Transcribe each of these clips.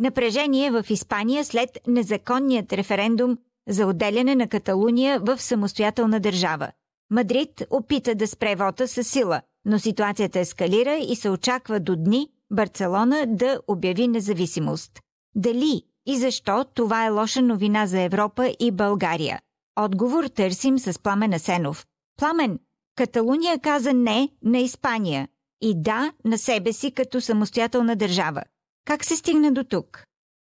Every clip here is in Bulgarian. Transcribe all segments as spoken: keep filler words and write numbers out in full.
Напрежение в Испания след незаконният референдум за отделяне на Каталуния в самостоятелна държава. Мадрид опита да спре вота със сила, но ситуацията ескалира и се очаква до дни Барселона да обяви независимост. Дали и защо това е лоша новина за Европа и България? Отговор търсим с Пламен Асенов. Пламен, Каталуния каза не на Испания и да на себе си като самостоятелна държава. Как се стигна до тук?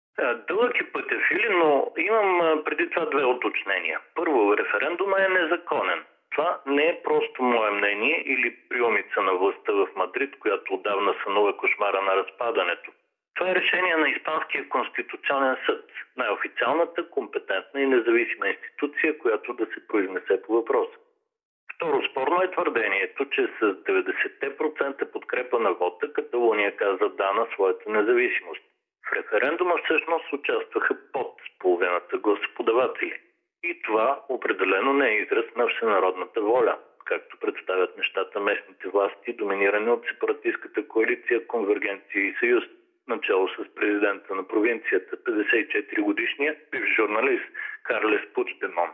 Дълъг е пътя, Фили, но имам преди това две уточнения. Първо, референдума е незаконен. Това не е просто мое мнение или приумица на властта в Мадрид, която отдавна сънува кошмара на разпадането. Това е решение на Испанския конституционен съд, най-официалната, компетентна и независима институция, която да се произнесе по въпроса. Второ, спорно е твърдението, че с деветдесет процента подкрепа на вота Каталуния каза да на своята независимост. В референдума всъщност участваха под половината гласоподаватели. И това определено не е израз на всенародната воля, както представят нещата местните власти, доминирани от сепаратистката коалиция Конвергенция и съюз, начало с президента на провинцията, петдесет и четири годишния бивш журналист Карлес Пучдемон.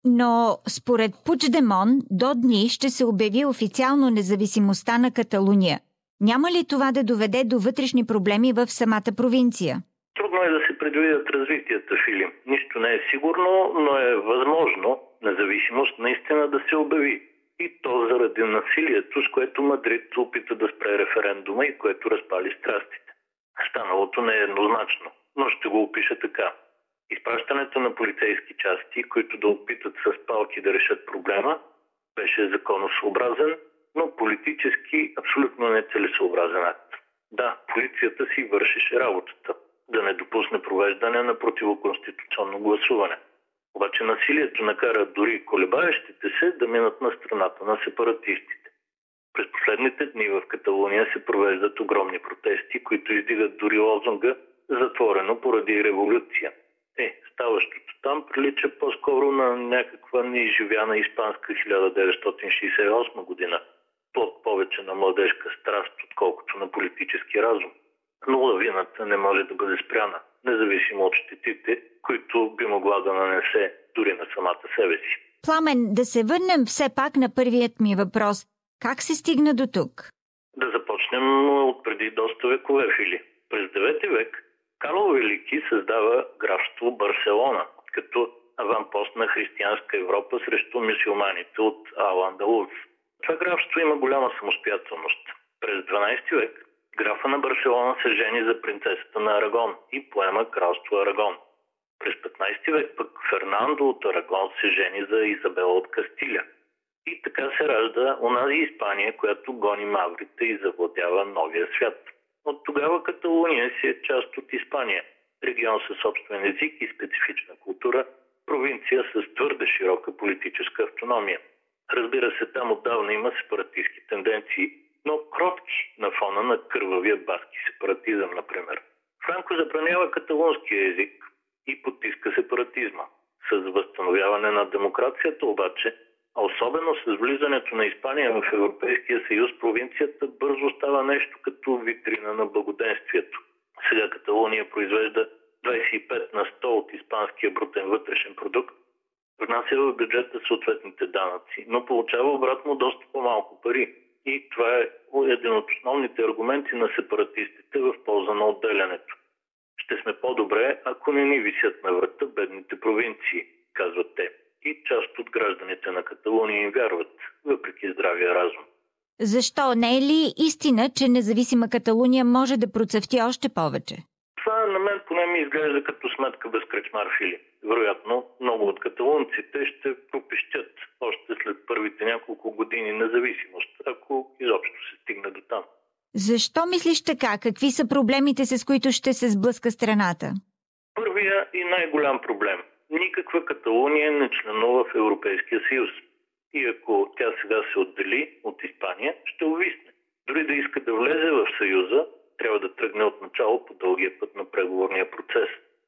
Но според Пучдемон до дни ще се обяви официално независимостта на Каталуния. Няма ли това да доведе до вътрешни проблеми в самата провинция? Трудно е да се предвидят развитията, Фили. Нищо не е сигурно, но е възможно независимост наистина да се обяви. И то заради насилието, с което Мадрид опита да спре референдума и което разпали страстите. Станалото не е еднозначно, но ще го опиша така. Изпращането на полицейски части, които да опитат с палки да решат проблема, беше законосъобразен, но политически абсолютно нецелесъобразен акт. Да, полицията си вършеше работата, да не допусне провеждане на противоконституционно гласуване. Обаче насилието накара дори колебаещите се да минат на страната на сепаратистите. През последните дни в Каталуния се провеждат огромни протести, които издигат дори лозунга «Затворено поради революция». Е, ставащото там прилича по-скоро на някаква неизживяна испанска хиляда деветстотин шейсет и осма година, плод повече на младежка страст, отколкото на политически разум. Но лавината не може да бъде спряна, независимо от щетите, които би могла да нанесе дори на самата себе си. Пламен, да се върнем все пак на първият ми въпрос. Как се стигна до тук? Да започнем от преди доста векове, Фили. През девети век Карло Велики създава графство Барселона, като аванпост на християнска Европа срещу мюсюлманите от Ал-Андалус. Това графство има голяма самостоятелност. През дванадесети век графа на Барселона се жени за принцесата на Арагон и поема кралство Арагон. През петнадесети век пък Фернандо от Арагон се жени за Изабела от Кастиля. И така се ражда онази Испания, която гони маврите и завладява новия свят. От тогава Каталуния си е част от Испания, регион със собствен език и специфична култура, провинция с твърде широка политическа автономия. Разбира се, там отдавна има сепаратистски тенденции, но кротки на фона на кървавия баски сепаратизъм, например. Франко забранява каталунския език и потиска сепаратизма. С възстановяване на демокрацията обаче, а особено с влизането на Испания в Европейския съюз, провинцията бързо става нещо като витрина на благоденствието. Сега Каталуния произвежда двадесет и пет на сто от испанския брутен вътрешен продукт, внася в бюджета съответните данъци, но получава обратно доста по-малко пари. И това е един от основните аргументи на сепаратистите в полза на отделянето. Ще сме по-добре, ако не ни висят на врата бедните провинции, казват те. И част от гражданите на Каталуния им вярват, въпреки здравия разум. Защо? Не е ли истина, че независима Каталуния може да процъфти още повече? Това на мен поне ми изглежда като сметка без кръчмар, Фили. Вероятно, много от каталунците ще пропищят още след първите няколко години независимост, ако изобщо се стигне до там. Защо мислиш така? Какви са проблемите, с които ще се сблъска страната? Първия и най-голям проблем. Никаква Каталуния не членува в Европейския съюз. И ако тя сега се отдели от Испания, ще увисне. Дори да иска да влезе в съюза, трябва да тръгне от начало по дългия път на преговорния процес.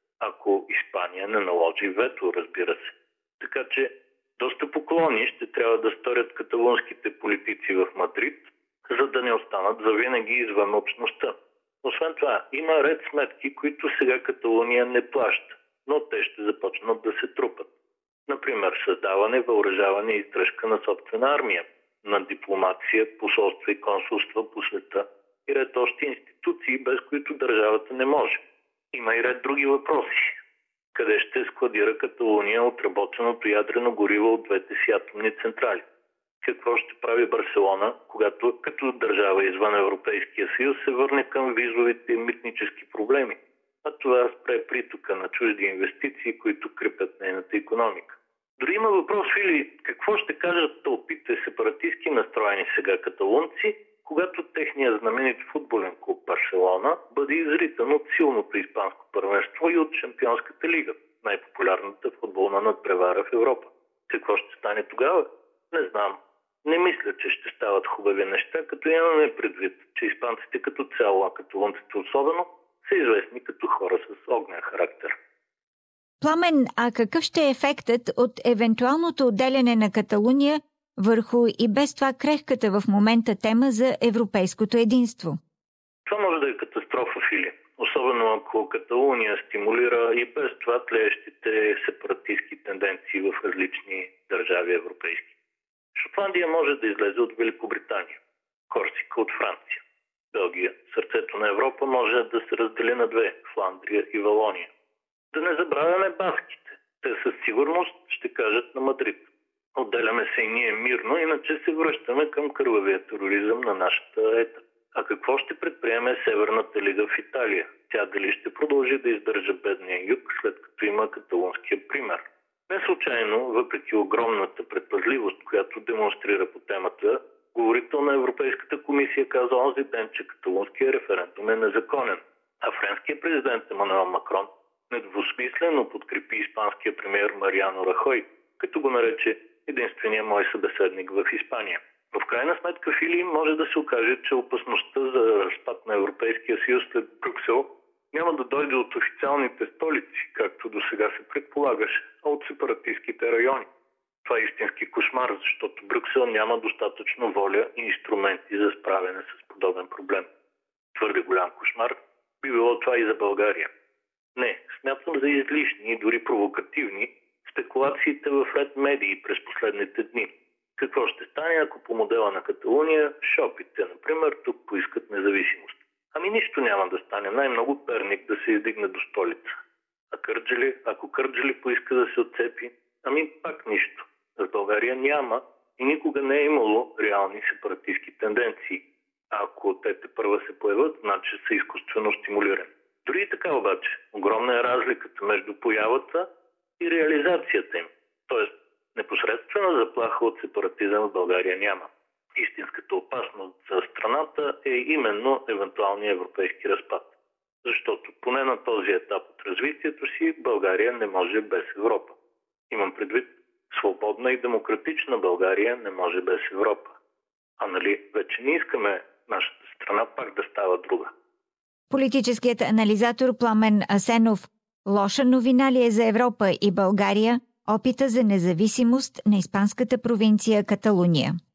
Ако Испания не наложи вето, разбира се. Така че доста поклони ще трябва да сторят каталунските политици в Мадрид, за да не останат завинаги извън общността. Освен това, има ред сметки, които сега Каталуния не плаща, но те ще започнат да се трупат. Например, създаване, въоръжаване и издръжка на собствена армия, на дипломация, посолства и консулства по света и ред още институции, без които държавата не може. Има и ред други въпроси. Къде ще складира Каталуния отработеното ядрено гориво от двете си атомни централи? Какво ще прави Барселона, когато като държава извън Европейския съюз се върне към визовите и митнически проблеми? А това спре притока на чужди инвестиции, които крепят нейната икономика. Дори има въпрос, Фили, какво ще кажат тълпите сепаратистки настроени сега каталунци, когато техният знаменит футболен клуб Барселона бъде изритан от силното испанско първенство и от Шампионската лига, най-популярната футболна надпревара в Европа. Какво ще стане тогава? Не знам. Не мисля, че ще стават хубави неща, като имаме предвид, че испанците като цяло, а каталунците особено, са известни като хора с огнен характер. Пламен, а какъв ще е ефектът от евентуалното отделяне на Каталуния върху и без това крехката в момента тема за европейското единство? Това може да е катастрофа, Фили. Особено ако Каталуния стимулира и без това тлеещите сепаратистски тенденции в различни държави европейски. Шотландия може да излезе от Великобритания, Корсика от Франция. Белгия, сърцето на Европа, може да се раздели на две – Фландрия и Валония. Да не забравяме баските. Те със сигурност ще кажат на Мадрид. Отделяме се и ние мирно, иначе се връщаме към кървавия тероризъм на нашата ета. А какво ще предприеме Северната лига в Италия? Тя дали ще продължи да издържа бедния юг, след като има каталунския пример? Не случайно, въпреки огромната предпазливост, която демонстрира по темата, говорител на Европейската комисия каза онзи ден, че каталунския референдум е незаконен. А френският президент Емануел Макрон недвусмислено подкрепи испанския премиер Мариано Рахой, като го нарече единствения мой събеседник в Испания. Но в крайна сметка, Фили, може да се окаже, че опасността за разпад на Европейския съюз след Брюксел няма да дойде от официалните столици, както до сега се предполагаше, а от сепаратистските райони. Това е истински кошмар, защото Брюксел няма достатъчно воля и инструменти за справяне с подобен проблем. Твърде голям кошмар би било това и за България. Не, смятам за излишни и дори провокативни спекулациите в ред медии през последните дни. Какво ще стане, ако по модела на Каталуния шопите, например, тук поискат независимост? Ами нищо няма да стане, най-много Перник да се издигне до столица. А Кърджали, ако Кърджали поиска да се отцепи, ами пак нищо. В България няма и никога не е имало реални сепаратистски тенденции. А ако те тепърва се появят, значи са изкуствено стимулирани. Дори и така обаче, огромна е разликата между появата и реализацията им. Тоест, непосредствена заплаха от сепаратизъм в България няма. Истинската опасност за страната е именно евентуалния европейски разпад. Защото поне на този етап от развитието си България не може без Европа. Имам предвид, свободна и демократична България не може без Европа. А нали вече не искаме нашата страна пак да става друга. Политическият анализатор Пламен Асенов: лоша новина ли е за Европа и България опита за независимост на испанската провинция Каталуния?